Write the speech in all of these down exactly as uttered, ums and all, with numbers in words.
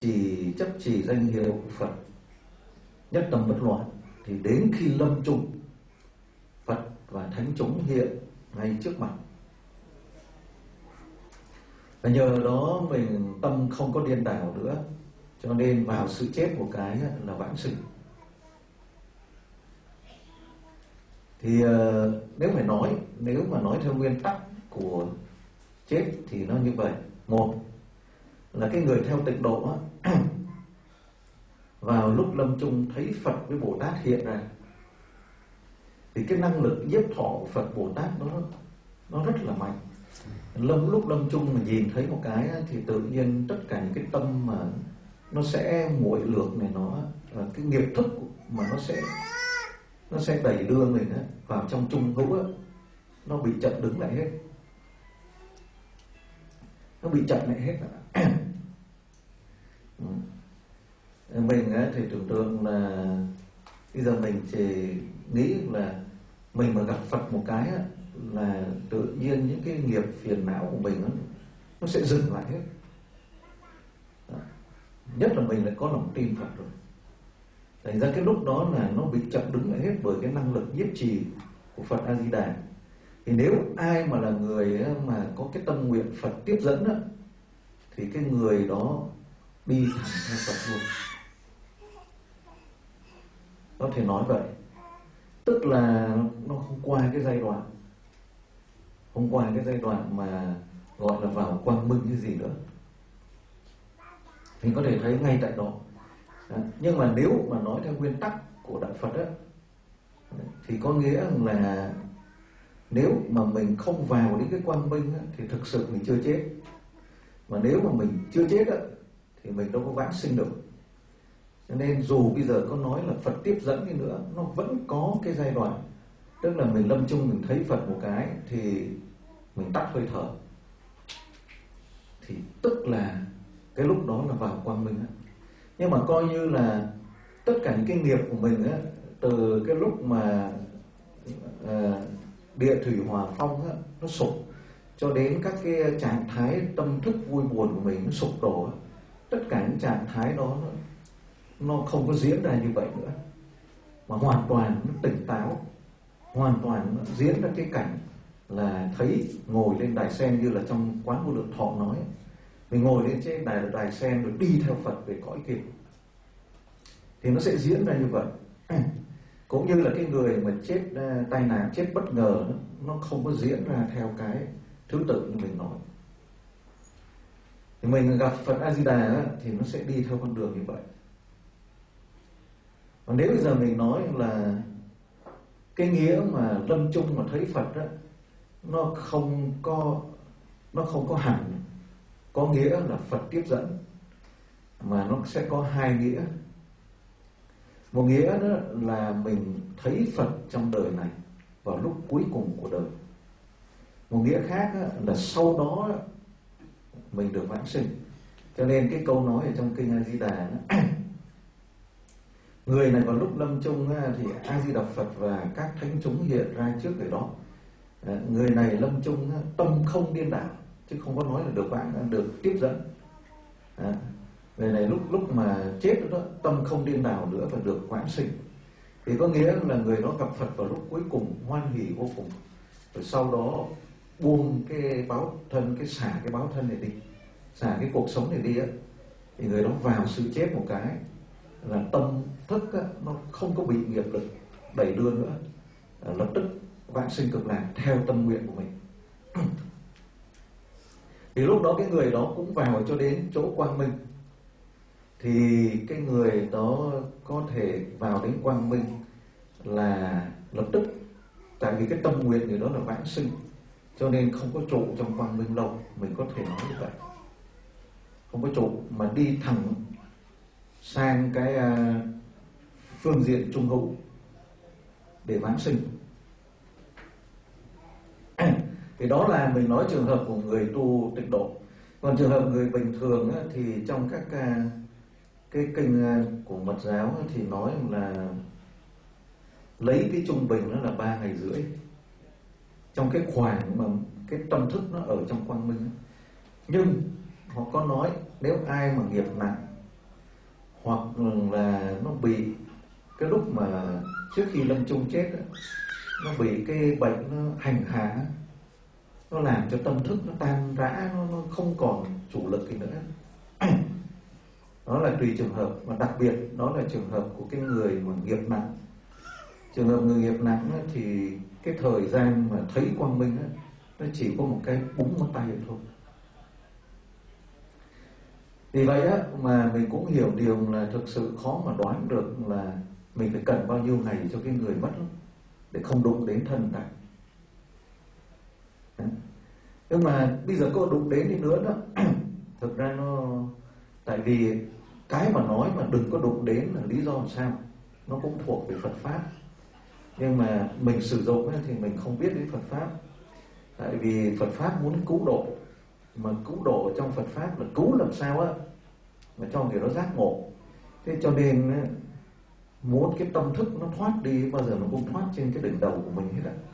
trì chấp trì danh hiệu của Phật nhất tâm bất loạn, thì đến khi lâm chung, Phật và thánh chúng hiện ngay trước mặt. Và nhờ đó mình tâm không có điên đảo nữa, cho nên vào sự chết một cái là vãng sinh. Thì uh, nếu phải nói, nếu mà nói theo nguyên tắc của chết thì nó như vậy. Một là cái người theo tịnh độ á, vào lúc lâm chung thấy Phật với Bồ Tát hiện ra, thì cái năng lực nhiếp thọ của Phật Bồ Tát nó nó rất là mạnh. Lâm lúc lâm chung mà nhìn thấy một cái á, thì tự nhiên tất cả những cái tâm mà nó sẽ muội lược này, nó cái nghiệp thức mà nó sẽ nó sẽ đẩy đưa mình á, vào trong trung hữu á, nó bị chặn đứng lại hết, nó bị chặn lại hết. Mình á, thì tưởng tượng là bây giờ mình chỉ nghĩ là mình mà gặp Phật một cái á, là tự nhiên những cái nghiệp phiền não của mình nó, nó sẽ dừng lại hết. Đó. Nhất là mình lại có lòng tin Phật rồi, thành ra cái lúc đó là nó bị chặn đứng lại hết bởi cái năng lực nhiếp trì của Phật A Di Đà. Thì nếu ai mà là người mà có cái tâm nguyện Phật tiếp dẫn á, thì cái người đó đi thẳng theo Phật luôn, có thể nói vậy. Tức là nó không qua cái giai đoạn, không qua cái giai đoạn mà gọi là vào quang minh cái gì nữa, thì có thể thấy ngay tại đó. Nhưng mà nếu mà nói theo nguyên tắc của Đạo Phật á, thì có nghĩa là nếu mà mình không vào đến cái quang minh á, thì thực sự mình chưa chết. Mà nếu mà mình chưa chết á, thì mình đâu có vãng sinh được. Cho nên dù bây giờ có nói là Phật tiếp dẫn đi nữa, nó vẫn có cái giai đoạn, tức là mình lâm chung mình thấy Phật một cái thì mình tắt hơi thở, thì tức là cái lúc đó là vào quang minh á. Nhưng mà coi như là tất cả những cái nghiệp của mình á, từ cái lúc mà à, địa thủy hỏa phong á, nó sụp, cho đến các cái trạng thái tâm thức vui buồn của mình nó sụp đổ á, tất cả những trạng thái đó nó, nó không có diễn ra như vậy nữa, mà hoàn toàn nó tỉnh táo, hoàn toàn nó diễn ra cái cảnh là thấy ngồi lên đài sen, như là trong Quán Vô Lượng Thọ nói, mình ngồi lên trên đài đài sen rồi đi theo Phật về cõi kia, thì nó sẽ diễn ra như vậy. Cũng như là cái người mà chết uh, tai nạn, chết bất ngờ, nó, nó không có diễn ra theo cái thứ tự như mình nói. Thì mình gặp Phật A Di Đà thì nó sẽ đi theo con đường như vậy. Còn nếu bây giờ mình nói là cái nghĩa mà lâm chung mà thấy Phật đó, nó không có nó không có hẳn có nghĩa là Phật tiếp dẫn, mà nó sẽ có hai nghĩa. Một nghĩa đó là mình thấy Phật trong đời này vào lúc cuối cùng của đời. Một nghĩa khác là sau đó mình được vãng sinh. Cho nên cái câu nói ở trong kinh A Di Đà, người này vào lúc lâm chung thì A Di Đà Phật và các thánh chúng hiện ra trước người đó. Người này lâm chung tâm không điên đảo, chứ không có nói là được vãng, được tiếp dẫn. À, người này lúc lúc mà chết đó, tâm không điên đảo nữa và được vãng sinh. Thì có nghĩa là người đó gặp Phật vào lúc cuối cùng, hoan hỷ vô cùng, rồi sau đó buông cái báo thân, cái xả cái báo thân này đi, xả cái cuộc sống này đi á, thì người đó vào sự chết một cái là tâm thức á, nó không có bị nghiệp lực đẩy đưa nữa, à, lập tức vãng sinh cực lạc theo tâm nguyện của mình. Thì lúc đó cái người đó cũng vào cho đến chỗ quang minh, thì cái người đó có thể vào đến quang minh là lập tức, tại vì cái tâm nguyện người đó là vãng sinh, cho nên không có trụ trong quang minh lâu, mình có thể nói như vậy, không có trụ mà đi thẳng sang cái uh, phương diện trung hữu để vãng sinh. Thì đó là mình nói trường hợp của người tu tịnh độ. Còn trường hợp người bình thường á, thì trong các uh, cái kinh uh, của Mật giáo á, thì nói là lấy cái trung bình nó là ba ngày rưỡi, trong cái khoảng mà cái tâm thức nó ở trong quang minh. Nhưng họ có nói nếu ai mà nghiệp nặng hoặc là nó bị cái lúc mà trước khi lâm chung chết đó, nó bị cái bệnh nó hành hạ, nó làm cho tâm thức nó tan rã, nó, nó không còn chủ lực gì nữa. Đó là tùy trường hợp, mà đặc biệt đó là trường hợp của cái người mà nghiệp nặng. Trường hợp người nghiệp nặng đó, thì cái thời gian mà thấy quang minh đó, nó chỉ có một cái búng ngón tay thôi. Vì vậy á, mà mình cũng hiểu điều là thực sự khó mà đoán được là mình phải cần bao nhiêu ngày cho cái người mất đó, để không đụng đến thân tạng. Nhưng mà bây giờ có đụng đến đi nữa đó, thực ra nó, tại vì cái mà nói mà đừng có đụng đến là lý do làm sao, nó cũng thuộc về Phật Pháp. Nhưng mà mình sử dụng thì mình không biết đến Phật Pháp. Tại vì Phật Pháp muốn cứu độ, mà cứu độ trong Phật Pháp là cứu làm sao á mà cho người đó giác ngộ. Thế cho nên muốn cái tâm thức nó thoát đi, bao giờ nó cũng thoát trên cái đỉnh đầu của mình hết á.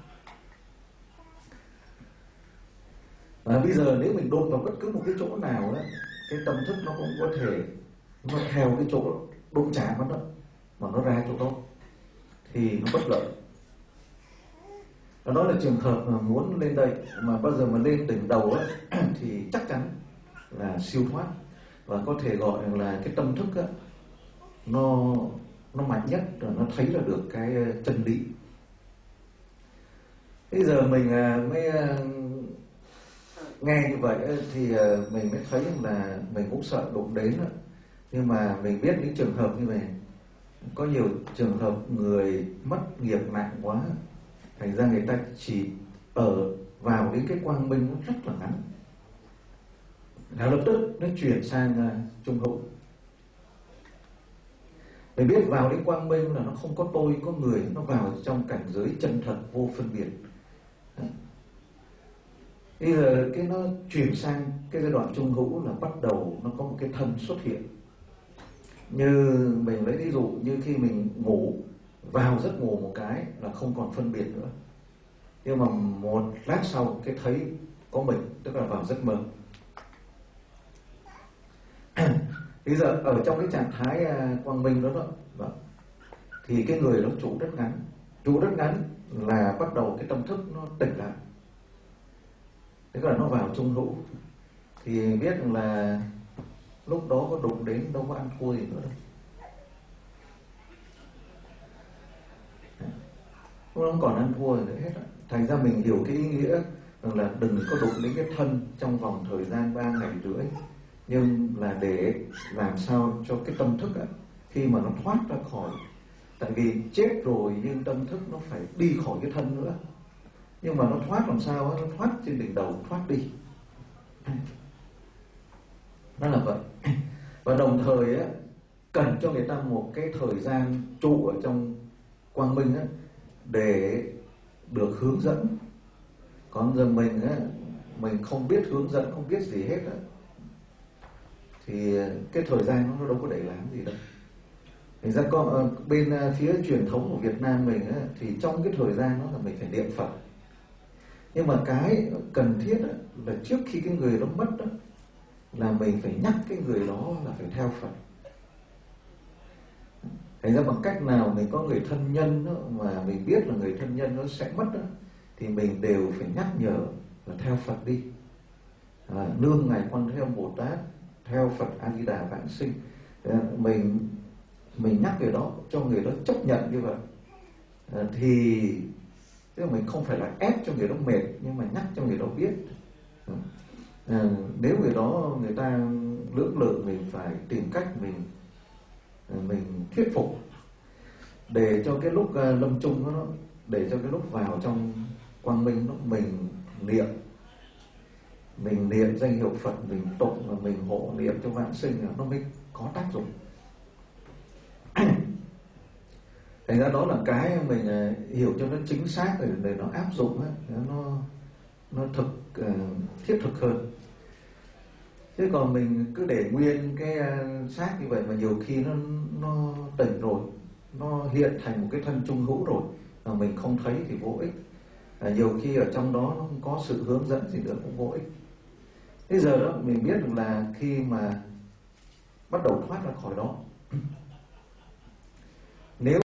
Và bây giờ nếu mình đụng vào bất cứ một cái chỗ nào đó, cái tâm thức nó cũng có thể nó theo cái chỗ đụng chạm đó, mà nó ra chỗ đó thì nó bất lợi. Và đó là trường hợp mà muốn lên đây, mà bao giờ mà lên đỉnh đầu á, thì chắc chắn là siêu thoát, và có thể gọi là cái tâm thức á, nó nó mạnh nhất, rồi nó thấy là được cái chân lý. Bây giờ mình mới nghe như vậy thì mình mới thấy là mình cũng sợ đụng đến đó. Nhưng mà mình biết những trường hợp như vậy, có nhiều trường hợp người mất nghiệp nặng quá, thành ra người ta chỉ ở vào đến cái quang minh nó rất là ngắn, là lập tức nó chuyển sang trung hữu. Mình biết vào đến quang minh là nó không có tôi có người, nó vào trong cảnh giới chân thật vô phân biệt. Bây giờ cái nó chuyển sang cái giai đoạn trung hữu là bắt đầu nó có một cái thân xuất hiện. Như mình lấy ví dụ như khi mình ngủ, vào giấc ngủ một cái là không còn phân biệt nữa, nhưng mà một lát sau cái thấy có mình, tức là vào giấc mơ. Bây giờ ở trong cái trạng thái quang minh đó, đó, đó thì cái người nó trụ rất ngắn. Trụ rất ngắn là bắt đầu cái tâm thức nó tỉnh lại, tức là nó vào trung hữu. Thì biết là lúc đó có đụng đến đâu có ăn thua gì nữa đâu, không còn ăn thua gì nữa hết. Thành ra mình hiểu cái ý nghĩa là đừng có đụng đến cái thân trong vòng thời gian ba ngày rưỡi, nhưng là để làm sao cho cái tâm thức á, khi mà nó thoát ra khỏi, tại vì chết rồi nhưng tâm thức nó phải đi khỏi cái thân nữa, nhưng mà nó thoát làm sao á, nó thoát trên đỉnh đầu, thoát đi. Nó là vậy. Và đồng thời á, cần cho người ta một cái thời gian trụ ở trong quang minh á, để được hướng dẫn. Còn giờ mình á, mình không biết hướng dẫn, không biết gì hết á, thì cái thời gian nó đâu có để làm gì đâu. Thành ra con bên phía truyền thống của Việt Nam mình á, thì trong cái thời gian đó là mình phải niệm Phật. Nhưng mà cái cần thiết á, là trước khi cái người đó mất á, là mình phải nhắc cái người đó là phải theo Phật. Thành ra bằng cách nào mình có người thân nhân đó, mà mình biết là người thân nhân nó sẽ mất đó, thì mình đều phải nhắc nhở là theo Phật đi, à, nương ngài Quan Thế Âm Bồ Tát, theo Phật A Di Đà Vãng Sinh. À, mình mình nhắc người đó, cho người đó chấp nhận như vậy. À, thì tức là mình không phải là ép cho người đó mệt, nhưng mà nhắc cho người đó biết. À, nếu người đó người ta lưỡng lự, mình phải tìm cách mình mình thuyết phục, để cho cái lúc uh, lâm chung đó, để cho cái lúc vào trong quang minh đó, mình niệm mình niệm danh hiệu Phật, mình tụng và mình hộ niệm cho vãng sinh, nó mới có tác dụng. Thành ra đó là cái mình uh, hiểu cho nó chính xác, để, để nó áp dụng á, nó nó thực uh, thiết thực hơn. Thế còn mình cứ để nguyên cái uh, xác như vậy mà nhiều khi nó nó tỉnh rồi, nó hiện thành một cái thân trung hữu rồi mà mình không thấy thì vô ích. À, nhiều khi ở trong đó nó không có sự hướng dẫn gì nữa cũng vô ích. Bây giờ đó mình biết được là khi mà bắt đầu thoát ra khỏi đó Nếu